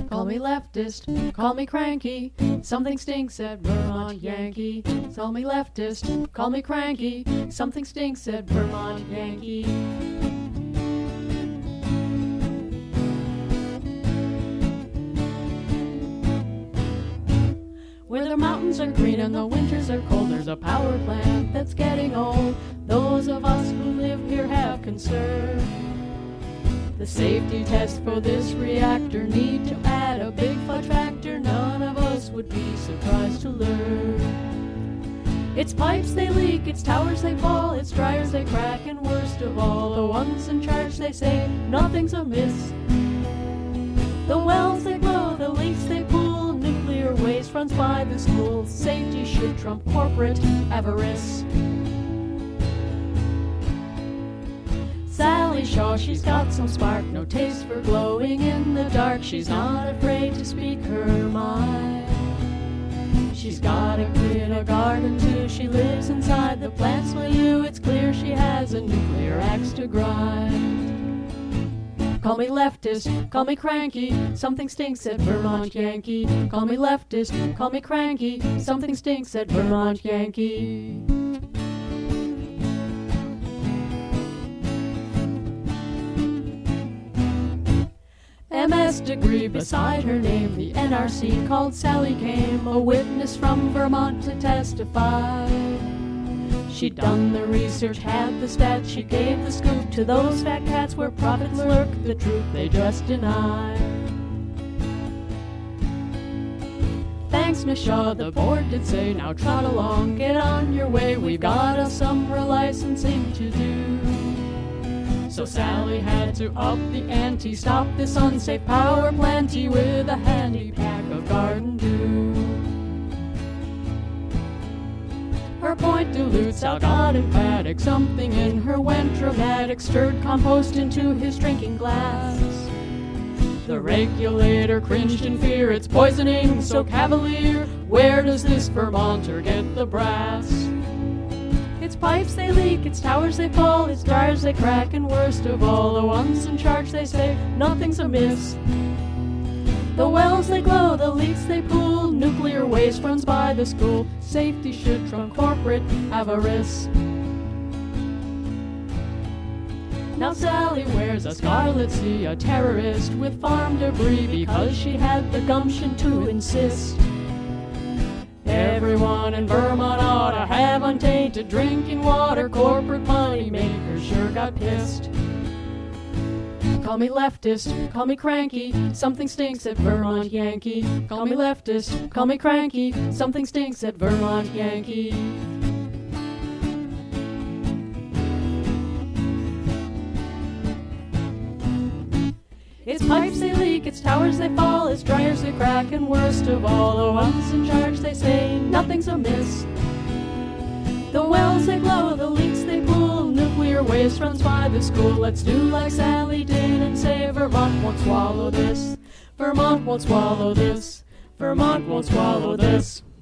call me leftist, call me cranky. Something stinks at Vermont Yankee. Call me leftist, call me cranky. Something stinks at Vermont Yankee. Where the mountains are green and the winters are cold, there's a power plant that's getting old. Those of us who live here have concern. The safety test for this reactor need to add a big fudge factor. None of us would be surprised to learn. Its pipes they leak, its towers they fall, its dryers they crack, and worst of all, the ones in charge they say nothing's amiss. The wells they glow, the leaks they pool, nuclear waste runs by the school. Safety should trump corporate avarice. Sally Shaw, she's got some spark, no taste for glowing in the dark. She's not afraid to speak her mind. She's got a kid in a garden too. She lives inside the plant's milieu. It's clear she has a nuclear axe to grind. Call me leftist, call me cranky. Something stinks at Vermont Yankee. Call me leftist, call me cranky. Something stinks at Vermont Yankee. MS degree beside her name, the NRC called Sally came, a witness from Vermont to testify. She'd done the research, had the stats, she gave the scoop to those fat cats where profits lurk, the truth they just deny. Thanks, Miss Shaw, the board did say, now trot along, get on your way, we've got a summer licensing to do. So Sally had to up the ante, stop this unsafe power planty with a handy pack of garden dew. Her point dilute, Sal got emphatic, something in her went dramatic, stirred compost into his drinking glass. The regulator cringed in fear, it's poisoning so cavalier, where does this Vermonter get the brass? Its pipes they leak, its towers they fall, its dryers they crack, and worst of all, the ones in charge they say nothing's amiss. The wells they glow, the leaks they pool, nuclear waste runs by the school. Safety should trump corporate avarice. Now Sally wears a scarlet sea, a terrorist with farm debris, because she had the gumption to insist. Everyone in Vermont ought to have untainted drinking water. Corporate money makers sure got pissed. Call me leftist, call me cranky. Something stinks at Vermont Yankee. Call me leftist, call me cranky. Something stinks at Vermont Yankee. Its pipes they leak, its towers they fall, its dryers they crack, and worst of all, the ones in charge they say nothing's amiss. The wells they glow, the leaks they pool, nuclear waste runs by the school. Let's do like Sally did and say Vermont won't swallow this. Vermont won't swallow this. Vermont won't swallow this.